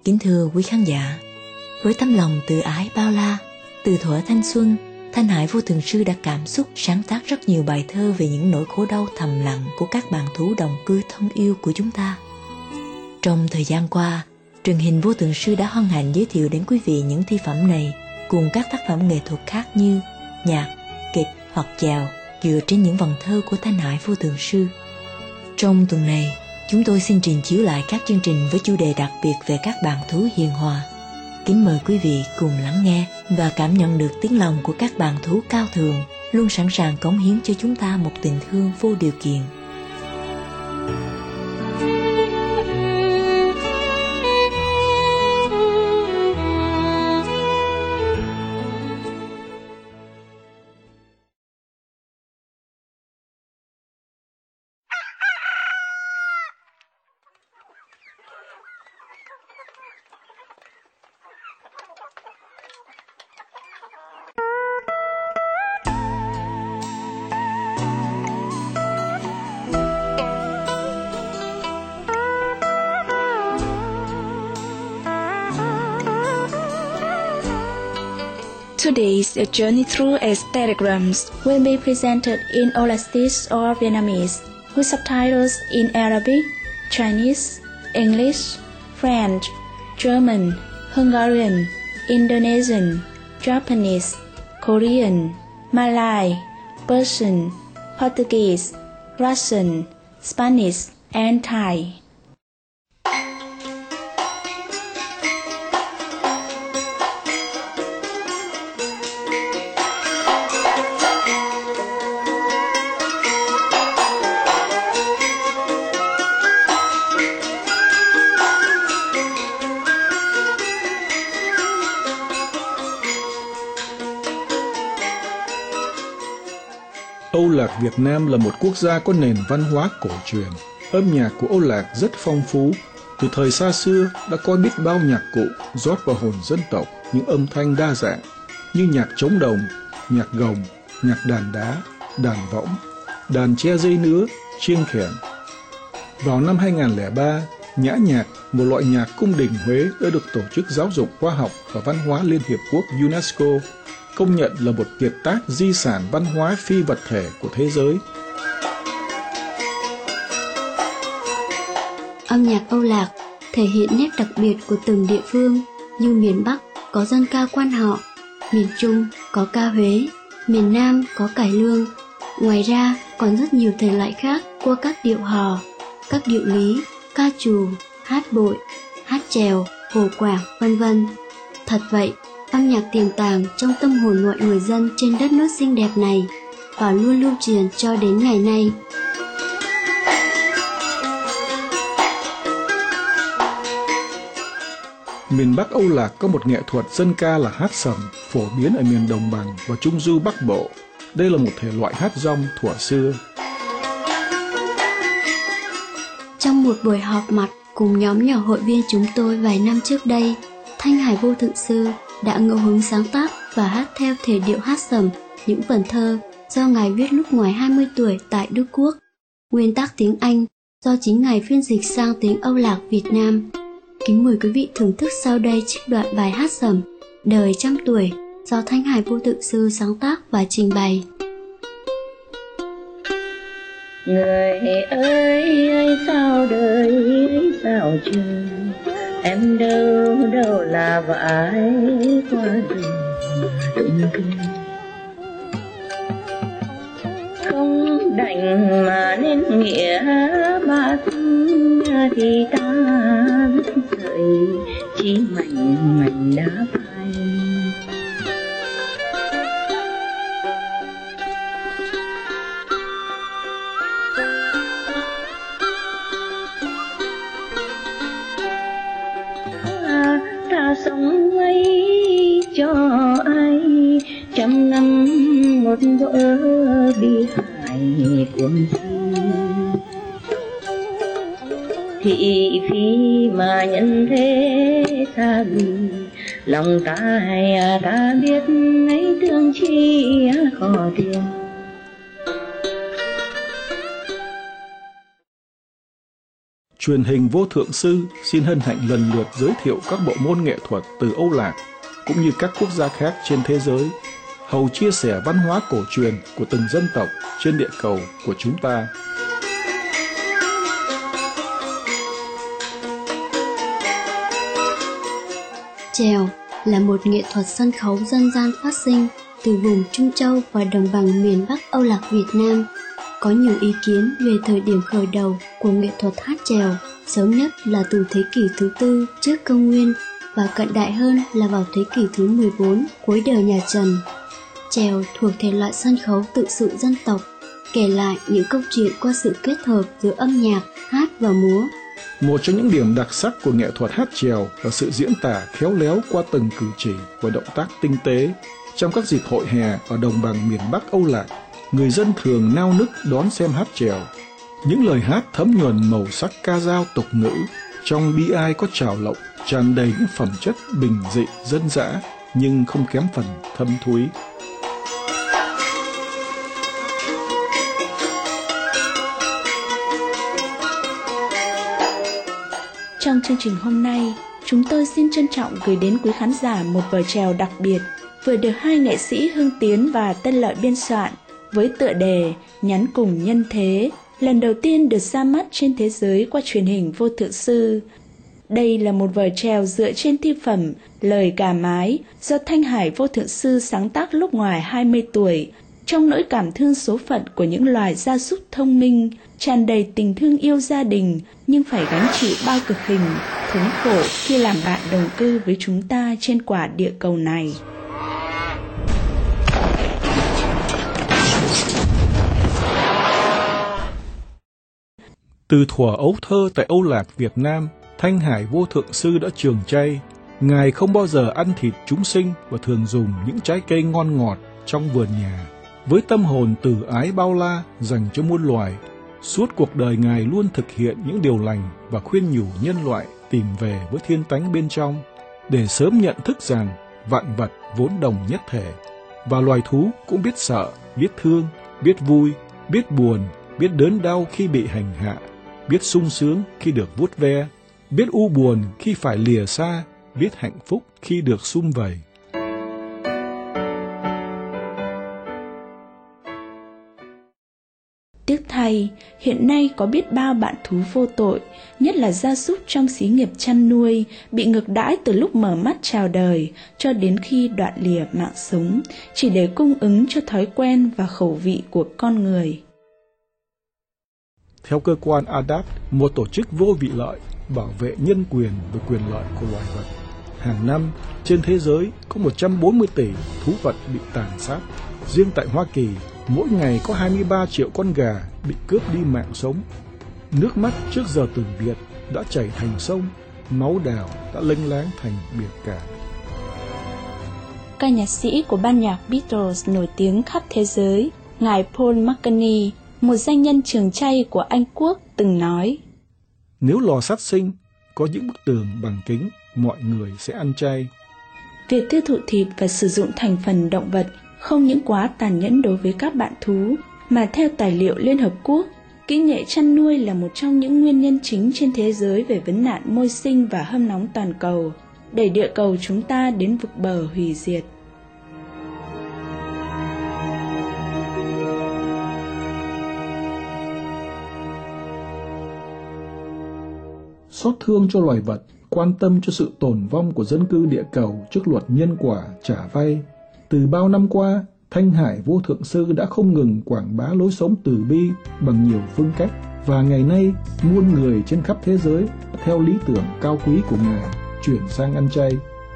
Kính thưa quý khán giả, với tấm lòng từ ái bao la, từ thuở thanh xuân, Thanh Hải Vô Thường Sư đã cảm xúc sáng tác rất nhiều bài thơ về những nỗi khổ đau thầm lặng của các bạn thú đồng cư thân yêu của chúng ta. Trong thời gian qua, truyền hình Vô Thường Sư đã hân hạnh giới thiệu đến quý vị những thi phẩm này cùng các tác phẩm nghệ thuật khác như nhạc, kịch hoặc chèo dựa trên những vần thơ của Thanh Hải Vô Thường Sư. Trong tuần này, chúng tôi xin trình chiếu lại các chương trình với chủ đề đặc biệt về các bạn thú hiền hòa. Kính mời quý vị cùng lắng nghe và cảm nhận được tiếng lòng của các bạn thú cao thượng, luôn sẵn sàng cống hiến cho chúng ta một tình thương vô điều kiện. Today's A Journey Through Aesthetigrams will be presented in Aulacese or Vietnamese, with subtitles in Arabic, Chinese, English, French, German, Hungarian, Indonesian, Japanese, Korean, Malay, Persian, Portuguese, Russian, Spanish, and Thai. Âu Lạc Việt Nam là một quốc gia có nền văn hóa cổ truyền. Âm nhạc của Âu Lạc rất phong phú. Từ thời xa xưa đã có biết bao nhạc cụ rót vào hồn dân tộc những âm thanh đa dạng như nhạc trống đồng, nhạc gồng, nhạc đàn đá, đàn võng, đàn che dây nứa, chiêng khẻng. Vào năm 2003, nhã nhạc, một loại nhạc cung đình Huế đã được Tổ chức Giáo dục Khoa học và Văn hóa Liên Hiệp Quốc UNESCO công nhận là một kiệt tác di sản văn hóa phi vật thể của thế giới. Âm nhạc Âu Lạc thể hiện nét đặc biệt của từng địa phương, như miền Bắc có dân ca Quan Họ, miền Trung có ca Huế, miền Nam có cải lương. Ngoài ra còn rất nhiều thể loại khác qua các điệu hò, các điệu lý, ca trù, hát bội, hát chèo, hồ quảng, vân vân. Thật vậy, âm nhạc tiềm tàng trong tâm hồn mọi người dân trên đất nước xinh đẹp này và luôn lưu truyền cho đến ngày nay. Miền Bắc Âu Lạc có một nghệ thuật dân ca là hát sầm, phổ biến ở miền Đồng bằng và Trung Du Bắc Bộ. Đây là một thể loại hát rong thuở xưa. Trong một buổi họp mặt cùng nhóm nhỏ hội viên chúng tôi vài năm trước đây, Thanh Hải Vô Thượng Sư đã ngẫu hứng sáng tác và hát theo thể điệu hát sầm những vần thơ do Ngài viết lúc ngoài 20 tuổi tại Đức Quốc. Nguyên tác tiếng Anh do chính Ngài phiên dịch sang tiếng Âu Lạc Việt Nam. Kính mời quý vị thưởng thức sau đây trích đoạn bài hát sầm Đời trăm tuổi do Thanh Hải Vô Thượng Sư sáng tác và trình bày. Người ơi sao đời sao trời, em đâu đâu là vãi qua đường đụng không đành mà nên nghĩa ba thân thì ta biết sợi chỉ mảnh mảnh đá phai. Ta sống ấy cho ai trăm năm một vỡ bi hài cuồng thị phi mà nhân thế xa lì lòng ta biết ấy thương chi khó tiền. Truyền hình Vô Thượng Sư xin hân hạnh lần lượt giới thiệu các bộ môn nghệ thuật từ Âu Lạc cũng như các quốc gia khác trên thế giới, hầu chia sẻ văn hóa cổ truyền của từng dân tộc trên địa cầu của chúng ta. Chèo là một nghệ thuật sân khấu dân gian phát sinh từ vùng Trung Châu và đồng bằng miền Bắc Âu Lạc Việt Nam. Có nhiều ý kiến về thời điểm khởi đầu của nghệ thuật hát chèo, sớm nhất là từ thế kỷ thứ 4 trước công nguyên và cận đại hơn là vào thế kỷ thứ 14 cuối đời nhà Trần. Chèo thuộc thể loại sân khấu tự sự dân tộc, kể lại những câu chuyện qua sự kết hợp giữa âm nhạc, hát và múa. Một trong những điểm đặc sắc của nghệ thuật hát chèo là sự diễn tả khéo léo qua từng cử chỉ và động tác tinh tế. Trong các dịp hội hè ở đồng bằng miền Bắc Âu Lạc, người dân thường nao nức đón xem hát chèo. Những lời hát thấm nhuần màu sắc ca dao tục ngữ, trong bi ai có trào lộng, tràn đầy những phẩm chất bình dị dân dã nhưng không kém phần thâm thúy. Trong chương trình hôm nay, chúng tôi xin trân trọng gửi đến quý khán giả một vở chèo đặc biệt vừa được hai nghệ sĩ Hưng Tiến và Tân Lợi biên soạn với tựa đề Nhắn cùng nhân thế, lần đầu tiên được ra mắt trên thế giới qua truyền hình Vô Thượng Sư. Đây là một vở chèo dựa trên thi phẩm Lời Gà Mái do Thanh Hải Vô Thượng Sư sáng tác lúc ngoài 20 tuổi, trong nỗi cảm thương số phận của những loài gia súc thông minh, tràn đầy tình thương yêu gia đình nhưng phải gánh chịu bao cực hình, thống khổ khi làm bạn đồng cư với chúng ta trên quả địa cầu này. Từ thuở ấu thơ tại Âu Lạc Việt Nam, Thanh Hải Vô Thượng Sư đã trường chay. Ngài không bao giờ ăn thịt chúng sinh và thường dùng những trái cây ngon ngọt trong vườn nhà. Với tâm hồn từ ái bao la dành cho muôn loài, suốt cuộc đời Ngài luôn thực hiện những điều lành và khuyên nhủ nhân loại tìm về với thiên tánh bên trong, để sớm nhận thức rằng vạn vật vốn đồng nhất thể, và loài thú cũng biết sợ, biết thương, biết vui, biết buồn, biết đớn đau khi bị hành hạ, biết sung sướng khi được vuốt ve, biết u buồn khi phải lìa xa, biết hạnh phúc khi được sum vầy. Tiếc thay, hiện nay có biết bao bạn thú vô tội, nhất là gia súc trong xí nghiệp chăn nuôi, bị ngược đãi từ lúc mở mắt chào đời cho đến khi đoạn lìa mạng sống, chỉ để cung ứng cho thói quen và khẩu vị của con người. Theo cơ quan ADAPT, một tổ chức vô vị lợi bảo vệ nhân quyền và quyền lợi của loài vật, hàng năm trên thế giới có 140 tỷ thú vật bị tàn sát. Riêng tại Hoa Kỳ, mỗi ngày có 23 triệu con gà bị cướp đi mạng sống. Nước mắt trước giờ tử Việt đã chảy thành sông, máu đào đã lênh láng thành biển cả. Ca nhạc sĩ của ban nhạc Beatles nổi tiếng khắp thế giới, ngài Paul McCartney, một danh nhân trường chay của Anh Quốc, từng nói: Nếu lò sát sinh có những bức tường bằng kính, mọi người sẽ ăn chay. Việc tiêu thụ thịt và sử dụng thành phần động vật không những quá tàn nhẫn đối với các bạn thú, mà theo tài liệu Liên Hợp Quốc, kỹ nghệ chăn nuôi là một trong những nguyên nhân chính trên thế giới về vấn nạn môi sinh và hâm nóng toàn cầu, đẩy địa cầu chúng ta đến vực bờ hủy diệt. Xót thương cho loài vật, quan tâm cho sự tồn vong của dân cư địa cầu trước luật nhân quả trả vay. Từ bao năm qua, Thanh Hải Vô Thượng Sư đã không ngừng quảng bá lối sống từ bi bằng nhiều phương cách, và ngày nay muôn người trên khắp thế giới theo lý tưởng cao quý của Ngài chuyển sang ăn chay.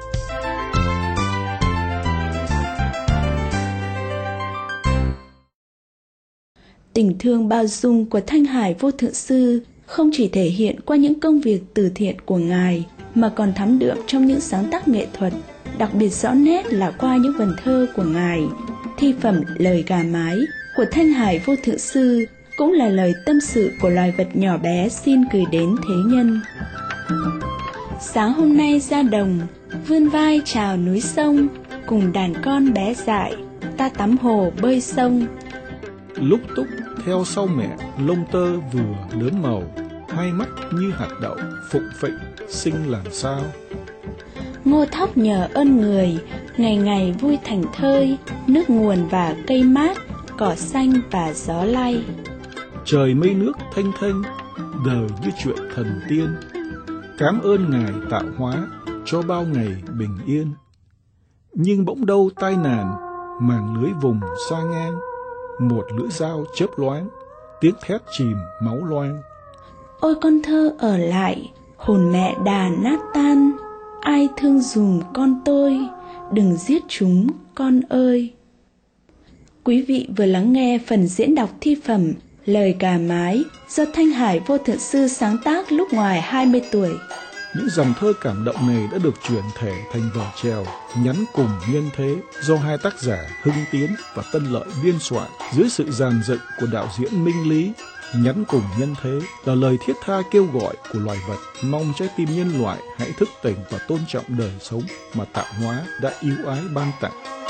Tình thương bao dung của Thanh Hải Vô Thượng Sư không chỉ thể hiện qua những công việc từ thiện của Ngài, mà còn thắm đượm trong những sáng tác nghệ thuật, đặc biệt rõ nét là qua những vần thơ của Ngài. Thi phẩm Lời Gà Mái của Thanh Hải Vô Thượng Sư cũng là lời tâm sự của loài vật nhỏ bé xin gửi đến thế nhân. Sáng hôm nay ra đồng, vươn vai chào núi sông, cùng đàn con bé dại, ta tắm hồ bơi sông. Lúc túc theo sau mẹ, lông tơ vừa lớn màu, hai mắt như hạt đậu, phụng phịnh, xinh làm sao. Ngô Thóc nhờ ơn người, ngày ngày vui thành thơi, nước nguồn và cây mát, cỏ xanh và gió lay. Trời mây nước thanh thanh, đời như chuyện thần tiên. Cám ơn Ngài tạo hóa, cho bao ngày bình yên. Nhưng bỗng đâu tai nạn, màng lưới vùng xa ngang, một lưỡi dao chớp loáng, tiếng thét chìm máu loang. Ôi con thơ ở lại, hồn mẹ đà nát tan, ai thương dùm con tôi, đừng giết chúng con ơi. Quý vị vừa lắng nghe phần diễn đọc thi phẩm Lời Gà Mái do Thanh Hải Vô Thượng Sư sáng tác lúc ngoài 20 tuổi. Những dòng thơ cảm động này đã được chuyển thể thành vở chèo Nhắn Cùng Nhân Thế do hai tác giả Hưng Tiến và Tân Lợi biên soạn dưới sự dàn dựng của đạo diễn Minh Lý. Nhắn Cùng Nhân Thế là lời thiết tha kêu gọi của loài vật, mong trái tim nhân loại hãy thức tỉnh và tôn trọng đời sống mà tạo hóa đã yêu ái ban tặng.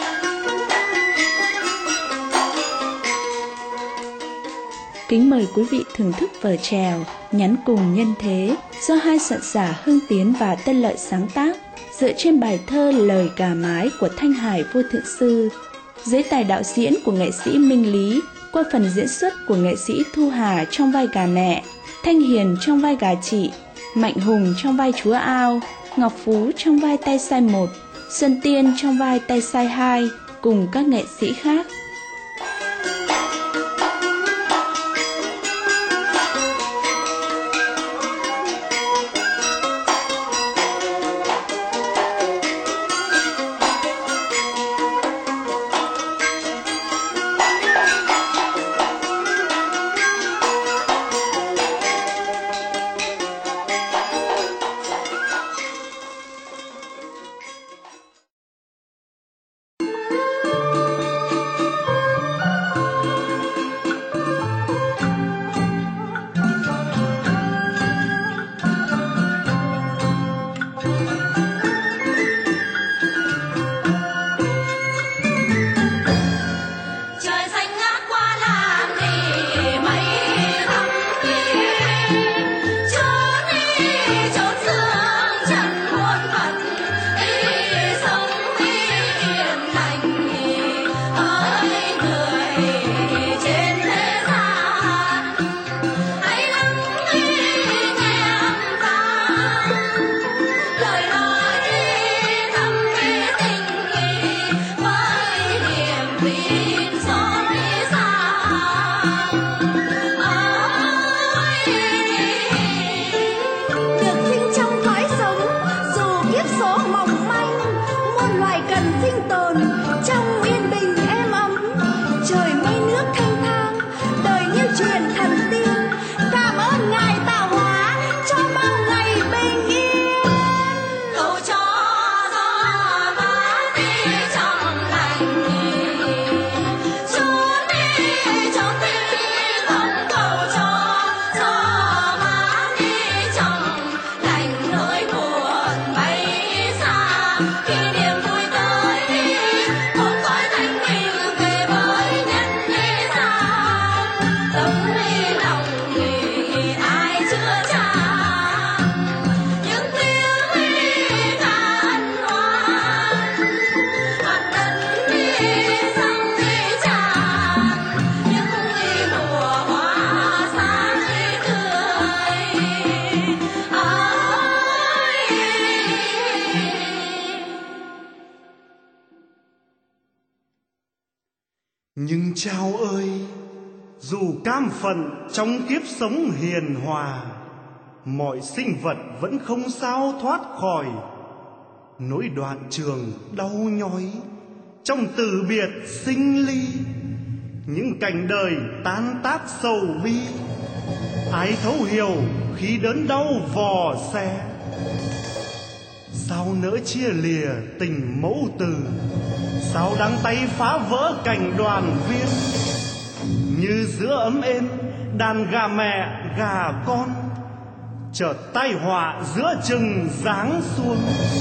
Kính mời quý vị thưởng thức vở chèo Nhắn Cùng Nhân Thế do hai soạn giả Hưng Tiến và Tân Lợi sáng tác, dựa trên bài thơ Lời Gà Mái của Thanh Hải Vô Thượng Sư, dưới tài đạo diễn của nghệ sĩ Minh Lý, qua phần diễn xuất của nghệ sĩ Thu Hà trong vai gà mẹ, Thanh Hiền trong vai gà chị, Mạnh Hùng trong vai chúa ao, Ngọc Phú trong vai tay sai 1, Xuân Tiên trong vai tay sai 2, cùng các nghệ sĩ khác. Nhưng chao ơi, dù cam phận trong kiếp sống hiền hòa, mọi sinh vật vẫn không sao thoát khỏi nỗi đoạn trường đau nhói trong từ biệt sinh ly. Những cảnh đời tan tác sầu bi, ai thấu hiểu khi đớn đau vò xe. Sao nỡ chia lìa tình mẫu tử, sao đắng tay phá vỡ cảnh đoàn viên. Như giữa ấm êm đàn gà mẹ gà con, chợt tai họa giữa chừng giáng xuống.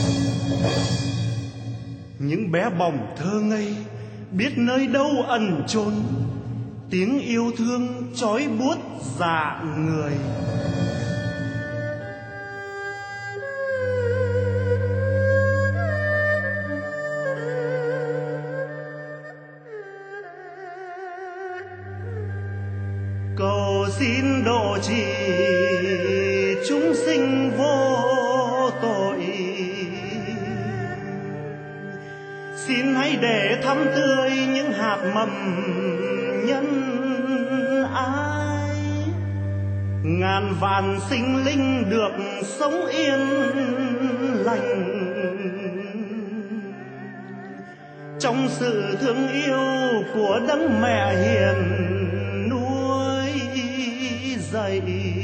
Những bé bỏng thơ ngây biết nơi đâu ẩn chốn, tiếng yêu thương trói buốt dạ người. cầu xin độ trì chúng sinh vô tội. Xin hãy để thắm tươi những hạt mầm nhân ái, ngàn vạn sinh linh được sống yên lành trong sự thương yêu của đấng mẹ hiền nuôi dạy.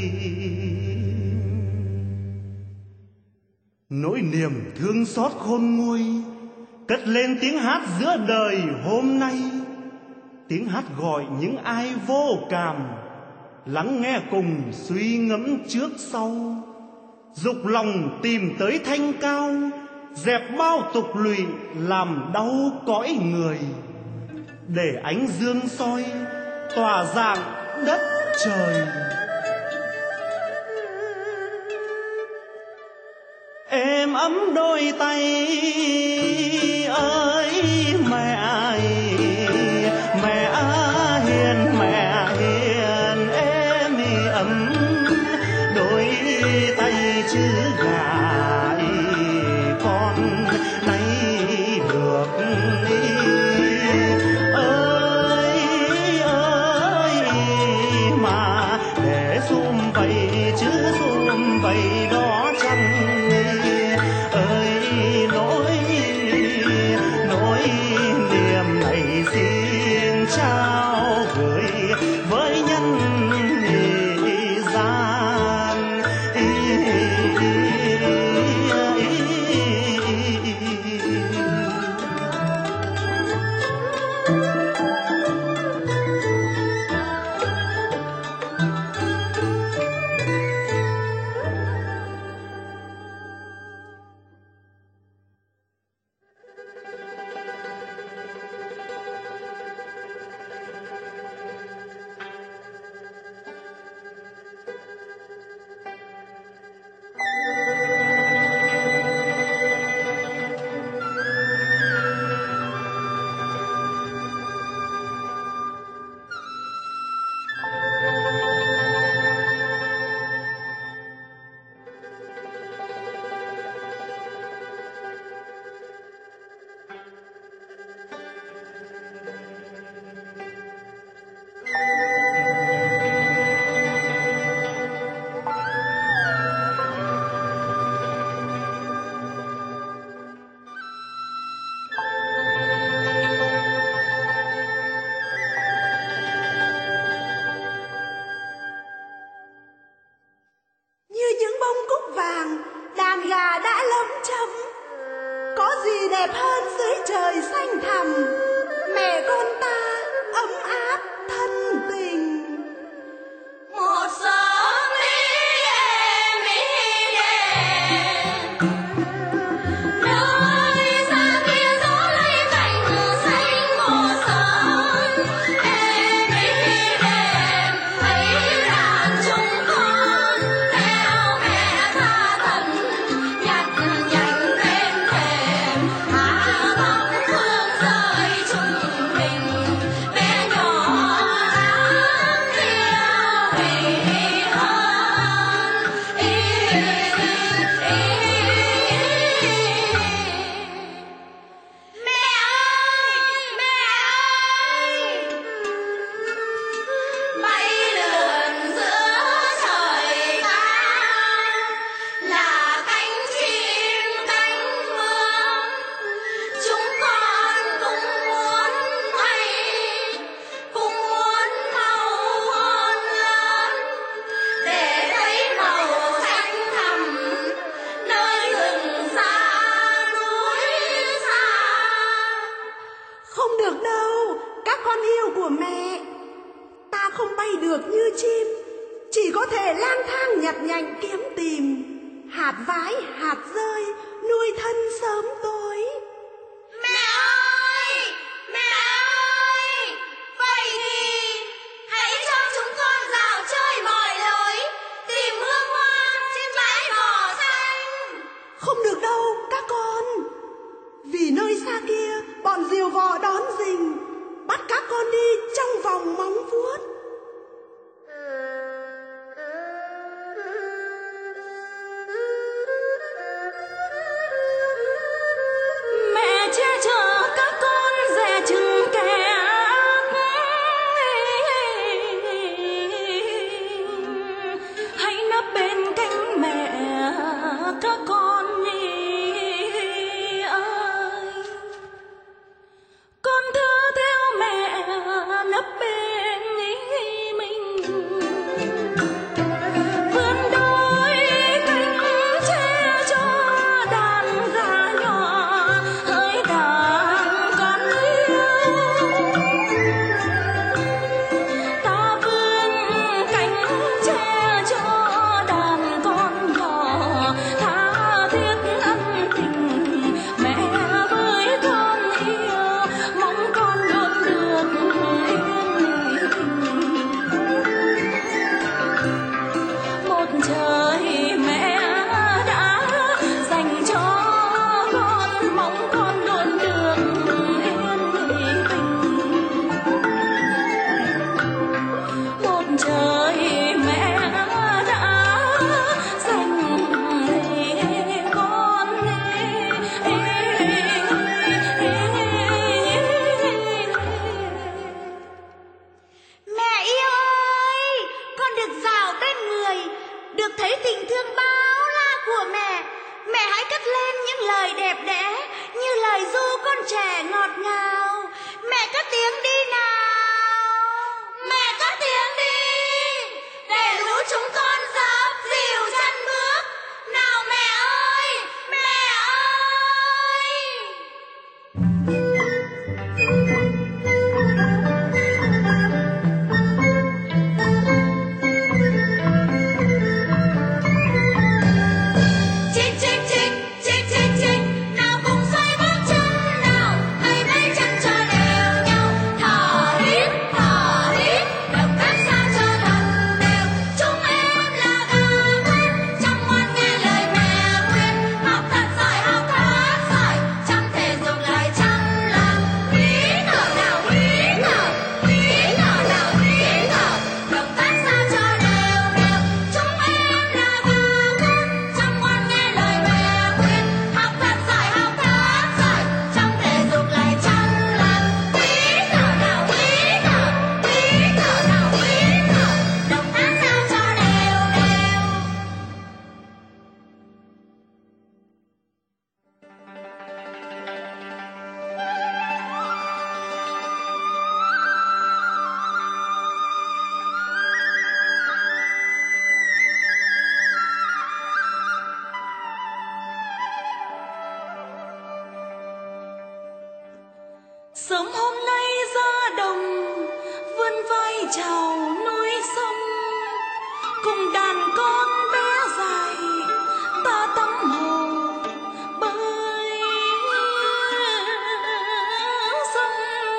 Nỗi niềm thương xót khôn nguôi cất lên tiếng hát giữa đời hôm nay, tiếng hát gọi những ai vô cảm lắng nghe cùng suy ngẫm trước sau, dục lòng tìm tới thanh cao, dẹp bao tục lụy làm đau cõi người, để ánh dương soi tỏa rạng đất trời. Êm ấm đôi tay ơi mẹ ơi, mẹ hiền, mẹ hiền, êm ấm đôi tay chứ gái con nay được ơi ơi mà để xum vậy chứ xum vậy đó chăng nỗi niềm này xin trao gửi với nhân gian. Đẹp hơn dưới trời xanh thẳm, mẹ con ta ấm áp thân tình. Một sớm em đèn nơi xa kia gió lấy cành xanh màu sơn, em đèn thấy đàn chúng con theo mẹ tha thần nhặt nhạnh bên thềm. Được như chim, chỉ có thể lang thang nhặt nhạnh kiếm tìm, hạt vái hạt rơi nuôi thân sớm tối. Mẹ ơi, vậy thì hãy cho chúng con dạo chơi mọi lối, tìm hương hoa trên bãi cỏ xanh. Không được đâu các con, vì nơi xa kia bọn diều vò đón rình, bắt các con đi trong vòng móng vuốt. Sớm hôm nay ra đồng vươn vai chào núi sông, cùng đàn con bé dài ta tắm hồ bơi sông.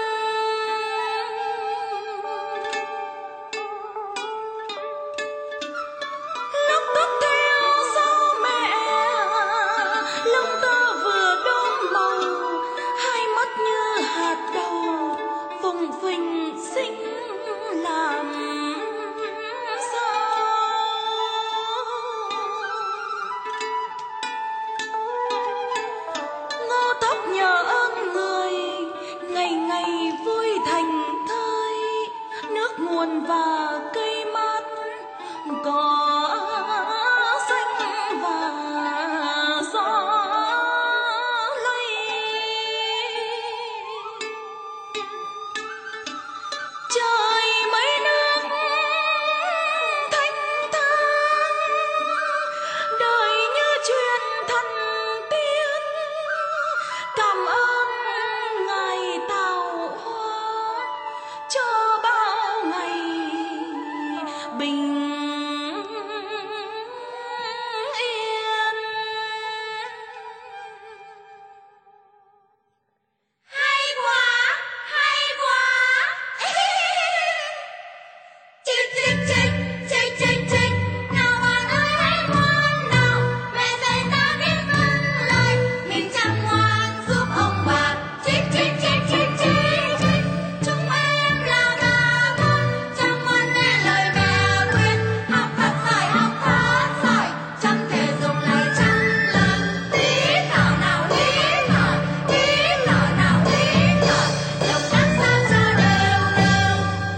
Lúc thức theo gió mẹ, lông tơ vừa đốm màu, hai mắt như hạt đậu phồng phình xinh làm sao. Ngô thóc nhờ ơn người, ngày ngày vui thành thơi, nước nguồn và cây mát có xanh và gió lây. Trời mấy nước thanh thang, đời như truyền thần tiên, cảm ơn ngài tạo hóa cho bao ngày bình yên. Hay quá, hay quá. Chích chích chích, chích chích chích, nào bạn ơi hãy ngoan nào, mẹ dạy ta biết vâng lời, mình chăm ngoan giúp ông bà. Chích chích chích chích chích chích, chúng em là gà con, chăm ngoan nghe lời mẹ khuyên, học thật giỏi, chăm thể dục lại trăm lần. Tí thở nào tí thở, tí thở nào tí thở, động tác sao cho đều đều.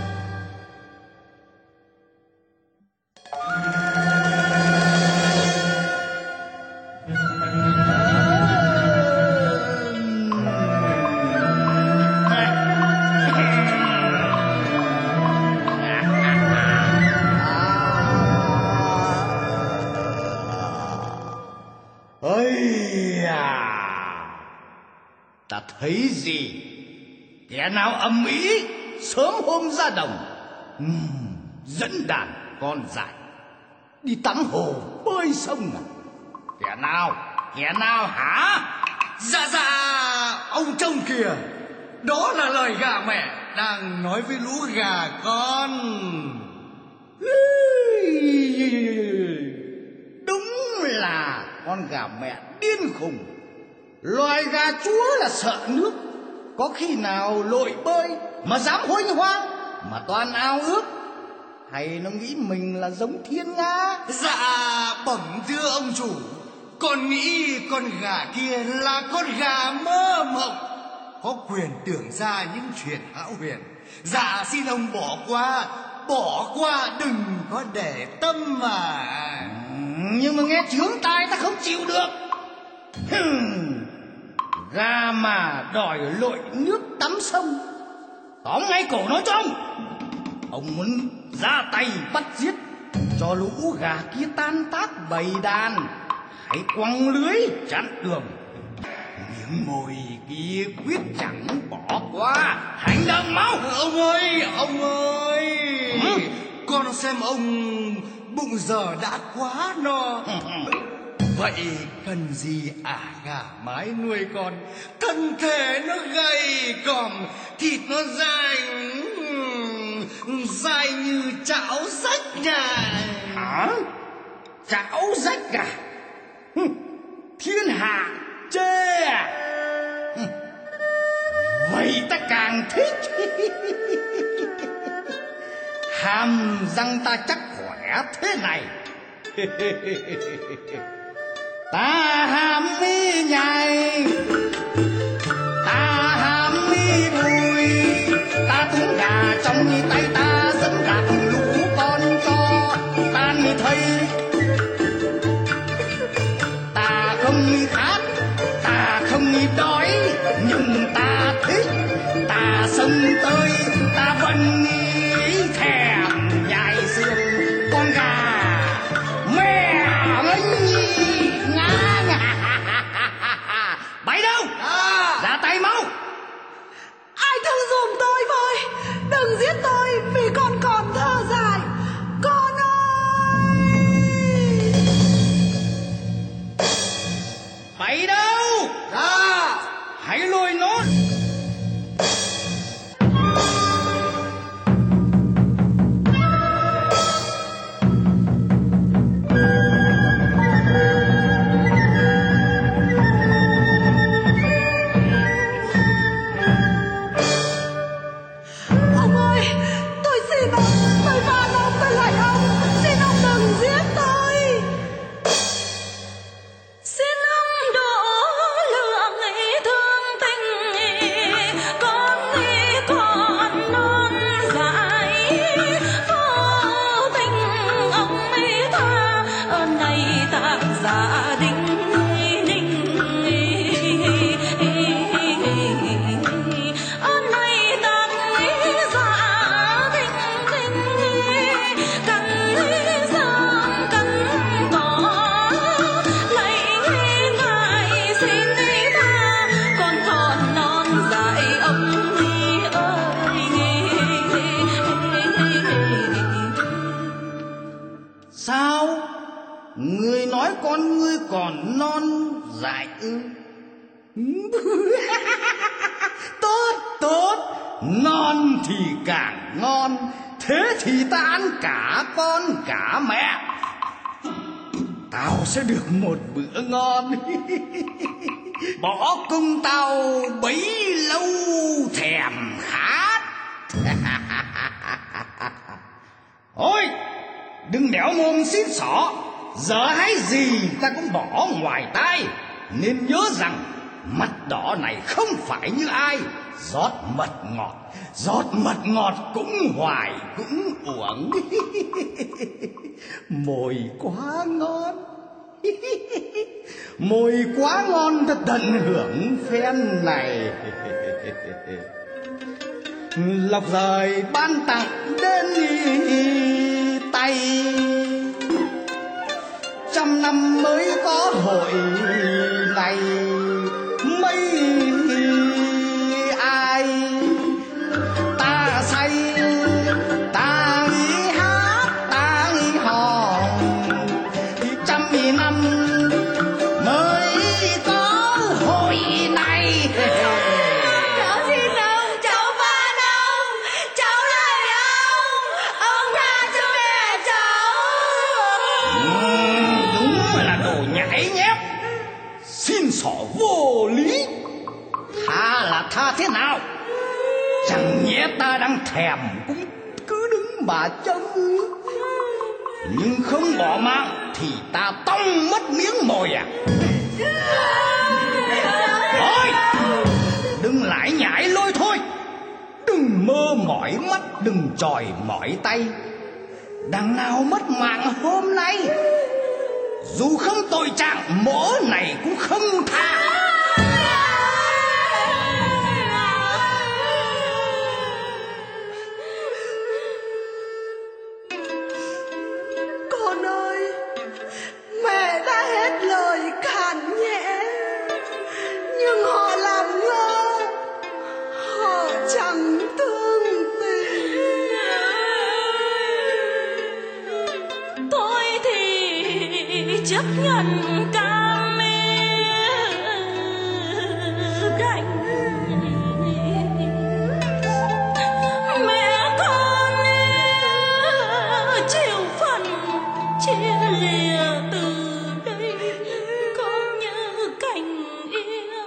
Ây à, ta thấy gì? Kẻ nào ầm ĩ sớm hôm ra đồng, dẫn đàn con dại đi tắm hồ bơi sông à? Kẻ nào hả? Dạ, ông trông kìa, đó là lời gà mẹ đang nói với lũ gà con. Đúng là con gà mẹ điên khùng. Loài gà chúa là sợ nước, có khi nào lội bơi mà dám huênh hoang, mà toàn ao ước, hay nó nghĩ mình là giống thiên nga? Dạ, bẩm thưa ông chủ, con nghĩ con gà kia là con gà mơ mộng, có quyền tưởng ra những chuyện hão huyền. Dạ, xin ông bỏ qua, đừng có để tâm mà. Nhưng mà nghe chướng tai ta không chịu được. Gà mà đòi lội nước tắm sông, tóm ngay cổ nó trông. Ông muốn ra tay bắt giết, cho lũ gà kia tan tác bầy đàn, hãy quăng lưới chặn đường. Miếng mồi kia quyết chẳng bỏ qua, hành động mau. Ông ơi, con xem ông bụng giờ đã quá no. Vậy cần gì gà mái nuôi con, thân thể nó gầy còm, thịt nó dài như chảo rách nhà. Hả? Chảo rách à? Thiên hạ chê à? Vậy ta càng thích. Hàm răng ta chắc khỏe thế này. Ta hàm mi nhai, ta hàm mi đùi, ta túm gà trong tay ta dẫn gạt lũ con cho tan thấy. Ta không khát, ta không đói, nhưng ta thích. Ta sống tới, ta vẫn thèm nhai xương con gà mẹ ngá. Bay đâu? nói con ngươi còn non dại ư? Tốt, tốt, non thì càng ngon, thế thì ta ăn cả con cả mẹ. Tao sẽ được một bữa ngon. Bỏ công tao bấy lâu thèm khát. Ôi, đừng đẻo mồm xin xỏ, giờ hay gì ta cũng bỏ ngoài tai. Nên nhớ rằng mặt đỏ này không phải như ai. Rót mật ngọt cũng hoài cũng uổng. Mồi quá ngon. Mồi quá ngon, ta tận hưởng phen này. Lộc rời ban tặng đến tay, trăm năm mới có hội này. Mấy ai ta say, ta nghĩ hát, ta nghĩ hò, thì trăm năm mới có hội này. Cháu xin ông, cháu van ông, cháu lạy ông tha cho mẹ cháu. Đúng là đồ nhảy nhép, xin xỏ vô lý. Tha là tha thế nào? Chẳng nhẽ ta đang thèm cũng cứ đứng mà trông. Nhưng không bỏ mạng thì ta tông mất miếng mồi à? Thôi, đừng lại nhảy lôi thôi. Đừng mơ mỏi mắt, đừng tròi mỏi tay. Đằng nào mất mạng hôm nay, dù không tội trạng mỗ này cũng không tha. Con ơi, mẹ đã hết lời cản nhẹ, nhưng họ làm ngơ, họ chẳng thương tình. Tôi thì chấp nhận cam đành. Mẹ con chịu phận chia lìa từ đây, con như cành yêu.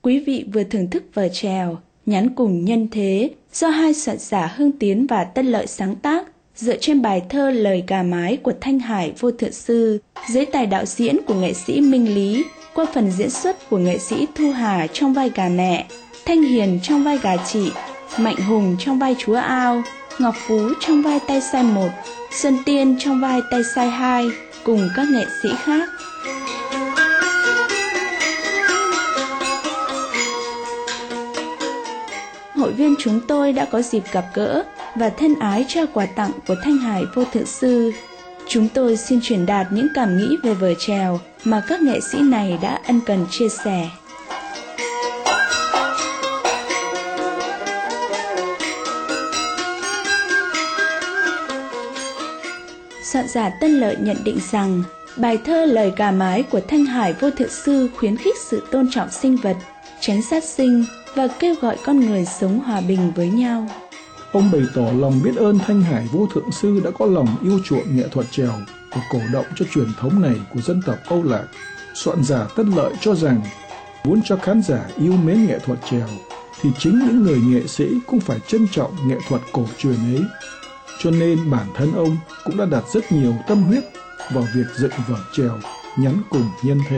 Quý vị vừa thưởng thức vở chèo Nhắn cùng nhân thế do hai soạn giả Hưng Tiến và Tân Lợi sáng tác, dựa trên bài thơ Lời Gà Mái của Thanh Hải Vô Thượng Sư, dưới tài đạo diễn của nghệ sĩ Minh Lý, qua phần diễn xuất của nghệ sĩ Thu Hà trong vai gà mẹ, Thanh Hiền trong vai gà chị, Mạnh Hùng trong vai chúa ao, Ngọc Phú trong vai tay sai 1, Xuân Tiên trong vai tay sai 2, cùng các nghệ sĩ khác. Hội viên chúng tôi đã có dịp gặp gỡ và thân ái trao quà tặng của Thanh Hải Vô Thượng Sư. Chúng tôi xin truyền đạt những cảm nghĩ về vở chèo mà các nghệ sĩ này đã ân cần chia sẻ. Soạn giả Tân Lợi nhận định rằng bài thơ Lời Gà Mái của Thanh Hải Vô Thượng Sư khuyến khích sự tôn trọng sinh vật, tránh sát sinh và kêu gọi con người sống hòa bình với nhau. Ông bày tỏ lòng biết ơn Thanh Hải Vô Thượng Sư đã có lòng yêu chuộng nghệ thuật chèo và cổ động cho truyền thống này của dân tộc Âu Lạc. Soạn giả Tân Lợi cho rằng muốn cho khán giả yêu mến nghệ thuật chèo thì chính những người nghệ sĩ cũng phải trân trọng nghệ thuật cổ truyền ấy. Cho nên bản thân ông cũng đã đặt rất nhiều tâm huyết vào việc dựng vở chèo Nhắn cùng nhân thế.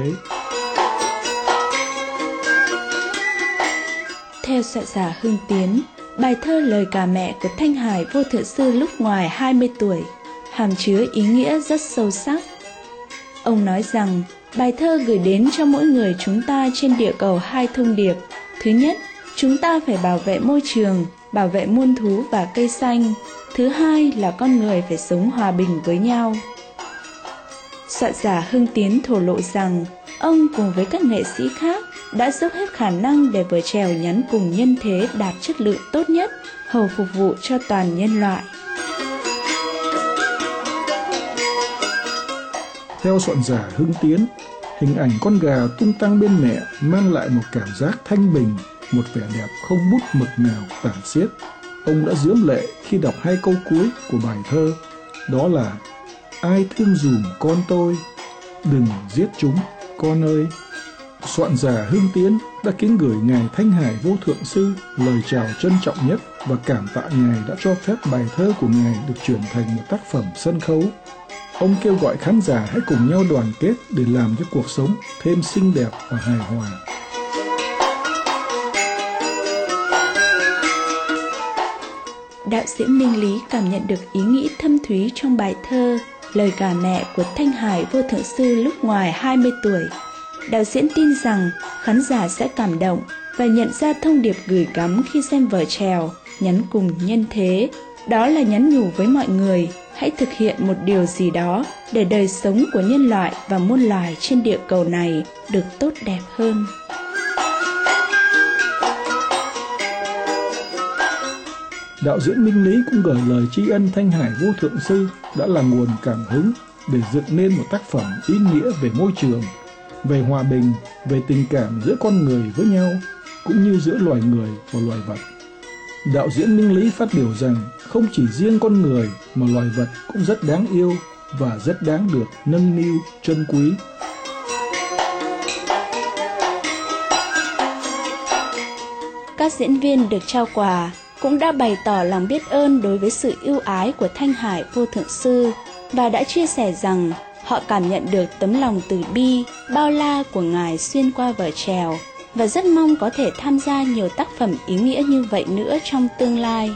Theo soạn giả Hưng Tiến, bài thơ Lời Gà Mẹ của Thanh Hải Vô Thượng Sư lúc ngoài 20 tuổi hàm chứa ý nghĩa rất sâu sắc. Ông nói rằng bài thơ gửi đến cho mỗi người chúng ta trên địa cầu hai thông điệp. Thứ nhất, chúng ta phải bảo vệ môi trường, bảo vệ muôn thú và cây xanh. Thứ hai là con người phải sống hòa bình với nhau. Soạn giả Hưng Tiến thổ lộ rằng ông cùng với các nghệ sĩ khác đã dốc hết khả năng để vở chèo Nhắn cùng nhân thế đạt chất lượng tốt nhất, hầu phục vụ cho toàn nhân loại. Theo soạn giả Hưng Tiến, hình ảnh con gà tung tăng bên mẹ mang lại một cảm giác thanh bình, một vẻ đẹp không bút mực nào tả xiết. Ông đã rướm lệ khi đọc hai câu cuối của bài thơ, đó là: ai thương dùm con tôi, đừng giết chúng, con ơi. Soạn giả Hưng Tiến đã kính gửi Ngài Thanh Hải Vô Thượng Sư lời chào trân trọng nhất và cảm tạ Ngài đã cho phép bài thơ của Ngài được chuyển thành một tác phẩm sân khấu. Ông kêu gọi khán giả hãy cùng nhau đoàn kết để làm cho cuộc sống thêm xinh đẹp và hài hòa. Đạo diễn Minh Lý cảm nhận được ý nghĩ thâm thúy trong bài thơ Lời Gà Mẹ của Thanh Hải Vô Thượng Sư lúc ngoài 20 tuổi. Đạo diễn tin rằng khán giả sẽ cảm động và nhận ra thông điệp gửi gắm khi xem vở chèo Nhắn cùng nhân thế. Đó là nhắn nhủ với mọi người hãy thực hiện một điều gì đó để đời sống của nhân loại và muôn loài trên địa cầu này được tốt đẹp hơn. Đạo diễn Minh Lý cũng gửi lời tri ân Thanh Hải Vô Thượng Sư đã là nguồn cảm hứng để dựng nên một tác phẩm ý nghĩa về môi trường, về hòa bình, về tình cảm giữa con người với nhau, cũng như giữa loài người và loài vật. Đạo diễn Minh Lý phát biểu rằng không chỉ riêng con người mà loài vật cũng rất đáng yêu và rất đáng được nâng niu trân quý. Các diễn viên được trao quà cũng đã bày tỏ lòng biết ơn đối với sự ưu ái của Thanh Hải Vô Thượng Sư và đã chia sẻ rằng họ cảm nhận được tấm lòng từ bi, bao la của Ngài xuyên qua vở chèo và rất mong có thể tham gia nhiều tác phẩm ý nghĩa như vậy nữa trong tương lai.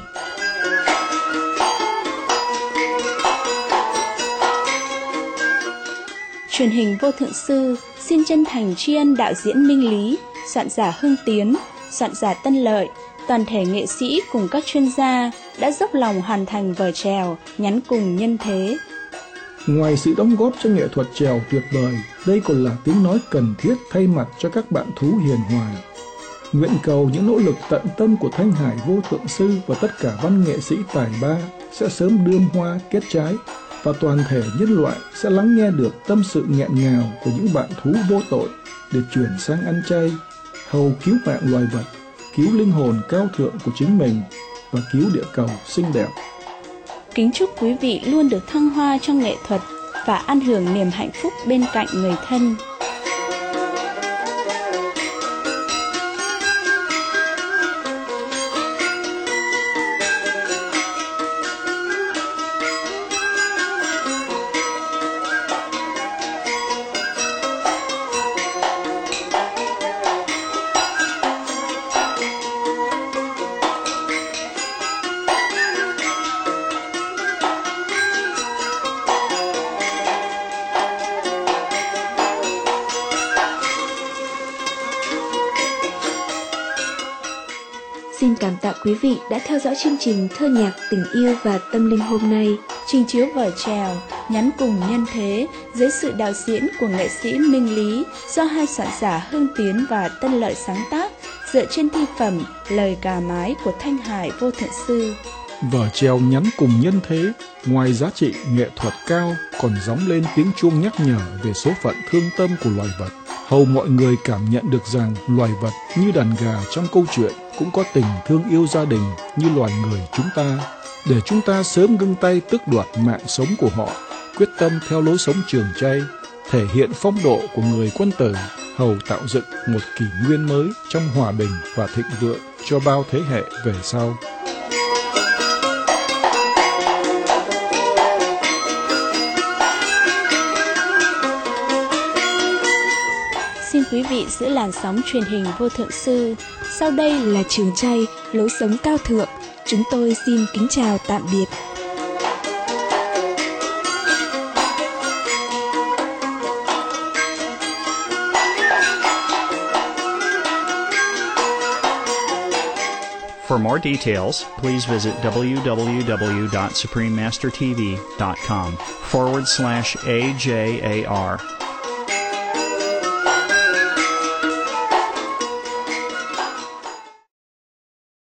Truyền hình Vô Thượng Sư xin chân thành tri ân đạo diễn Minh Lý, soạn giả Hưng Tiến, soạn giả Tân Lợi, toàn thể nghệ sĩ cùng các chuyên gia đã dốc lòng hoàn thành vở chèo Nhắn cùng nhân thế. Ngoài sự đóng góp cho nghệ thuật chèo tuyệt vời, đây còn là tiếng nói cần thiết thay mặt cho các bạn thú hiền hòa. Nguyện cầu những nỗ lực tận tâm của Thanh Hải Vô Thượng Sư và tất cả văn nghệ sĩ tài ba sẽ sớm đơm hoa kết trái và toàn thể nhân loại sẽ lắng nghe được tâm sự nghẹn ngào của những bạn thú vô tội để chuyển sang ăn chay, hầu cứu mạng loài vật, cứu linh hồn cao thượng của chính mình và cứu địa cầu xinh đẹp. Kính chúc quý vị luôn được thăng hoa trong nghệ thuật và an hưởng niềm hạnh phúc bên cạnh người thân. Xin cảm tạ quý vị đã theo dõi chương trình Thơ nhạc tình yêu và tâm linh hôm nay. Trình chiếu vở chèo Nhắn cùng nhân thế dưới sự đạo diễn của nghệ sĩ Minh Lý do hai soạn giả Hưng Tiến và Tân Lợi sáng tác, dựa trên thi phẩm Lời Gà Mái của Thanh Hải Vô Thượng Sư. Vở chèo Nhắn cùng nhân thế, ngoài giá trị nghệ thuật cao, còn gióng lên tiếng chuông nhắc nhở về số phận thương tâm của loài vật. Hầu mọi người cảm nhận được rằng loài vật như đàn gà trong câu chuyện cũng có tình thương yêu gia đình như loài người chúng ta. Để chúng ta sớm ngưng tay tước đoạt mạng sống của họ, quyết tâm theo lối sống trường chay, thể hiện phong độ của người quân tử, hầu tạo dựng một kỷ nguyên mới trong hòa bình và thịnh vượng cho bao thế hệ về sau. Xin quý vị giữ làn sóng truyền hình Vô Thượng Sư. Sau đây là Trường Chay, lối sống cao thượng. Chúng tôi xin kính chào tạm biệt. For more details, please visit www.suprememastertv.com/AJAR.